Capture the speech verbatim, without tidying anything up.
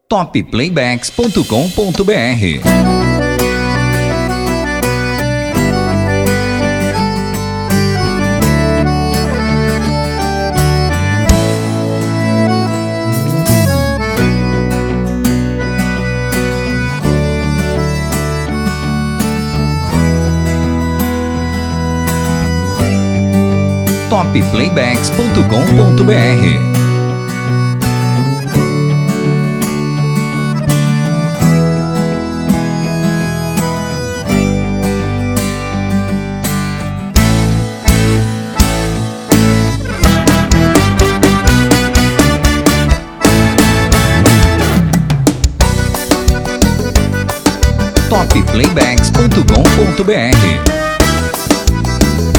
top playbacks ponto com ponto br. top playbacks ponto com ponto br. top playbacks ponto com ponto br.